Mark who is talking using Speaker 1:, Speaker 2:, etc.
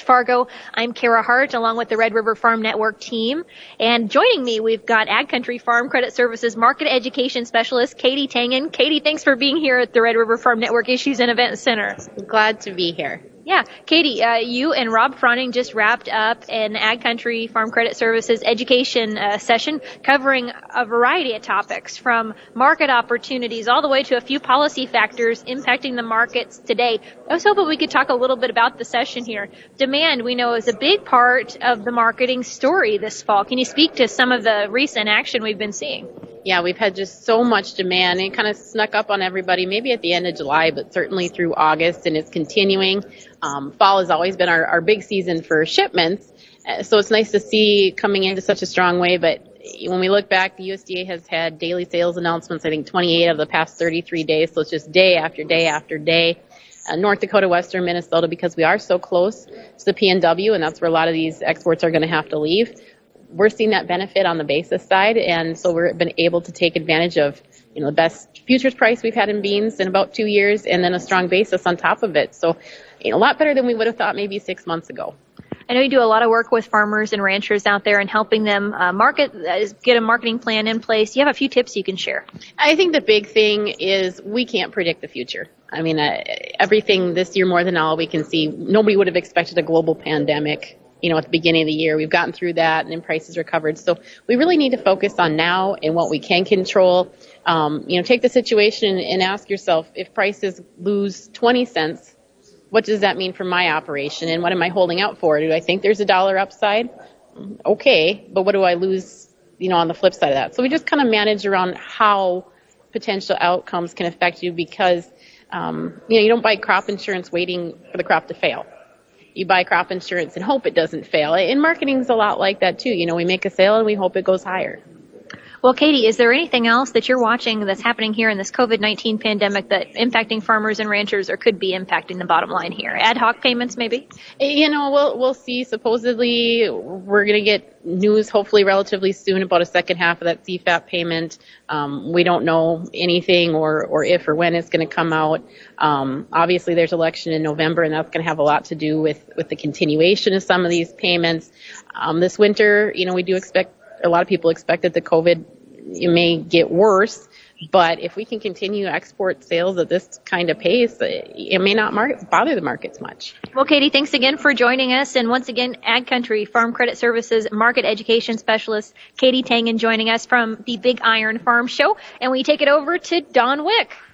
Speaker 1: Fargo. I'm Kara Hart, along with the Red River Farm Network team. And joining me, we've got Ag Country Farm Credit Services Market Education Specialist, Katie Tangen. Katie, thanks for being here at the Red River Farm Network Issues and Event Center.
Speaker 2: Glad to be here.
Speaker 1: Yeah, Katie, you and Rob Froning just wrapped up an Ag Country Farm Credit Services education session covering a variety of topics, from market opportunities all the way to a few policy factors impacting the markets today. I was hoping we could talk a little bit about the session here. Demand, we know, is a big part of the marketing story this fall. Can you speak to some of the recent action we've been seeing?
Speaker 2: Yeah, we've had just so much demand. It kind of snuck up on everybody, maybe at the end of July, but certainly through August, and it's continuing. Fall has always been our big season for shipments, so it's nice to see coming into such a strong way. But when we look back, the USDA has had daily sales announcements, I think 28 of the past 33 days, so it's just day after day after day. North Dakota, Western Minnesota, because we are so close to the PNW, and that's where a lot of these exports are going to have to leave. We're seeing that benefit on the basis side, and so we've been able to take advantage of the best futures price we've had in beans in about 2 years, and then a strong basis on top of it. So a lot better than we would have thought maybe 6 months ago.
Speaker 1: I know you do a lot of work with farmers and ranchers out there and helping them get a marketing plan in place. You have a few tips you can share.
Speaker 2: I think the big thing is we can't predict the future. I mean, everything this year more than all we can see, nobody would have expected a global pandemic at the beginning of the year. We've gotten through that, and then prices recovered. So we really need to focus on now and what we can control. Take the situation and ask yourself, if prices lose 20 cents, what does that mean for my operation, and what am I holding out for? Do I think there's $1 upside? Okay, but what do I lose, on the flip side of that? So we just kind of manage around how potential outcomes can affect you, because, you don't buy crop insurance waiting for the crop to fail. You buy crop insurance and hope it doesn't fail. And marketing's a lot like that too. We make a sale and we hope it goes higher.
Speaker 1: Well, Katie, is there anything else that you're watching that's happening here in this COVID-19 pandemic that impacting farmers and ranchers, or could be impacting the bottom line here? Ad hoc payments, maybe?
Speaker 2: We'll see. Supposedly, we're going to get news hopefully relatively soon about a second half of that CFAP payment. We don't know anything or if or when it's going to come out. Obviously, there's election in November, and that's going to have a lot to do with the continuation of some of these payments. This winter, we do expect, a lot of people expect that the COVID may get worse, but if we can continue export sales at this kind of pace, it may not bother the markets much.
Speaker 1: Well, Katie, thanks again for joining us. And once again, Ag Country Farm Credit Services Market Education Specialist Katie Tangen joining us from the Big Iron Farm Show. And we take it over to Don Wick.